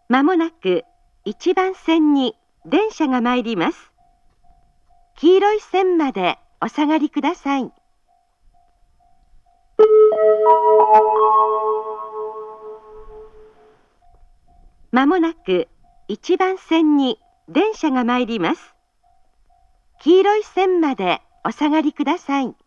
まもなく1番線に電車が参ります。黄色い線までお下がりください。まもなく1番線に電車が参ります。黄色い線までお下がりください。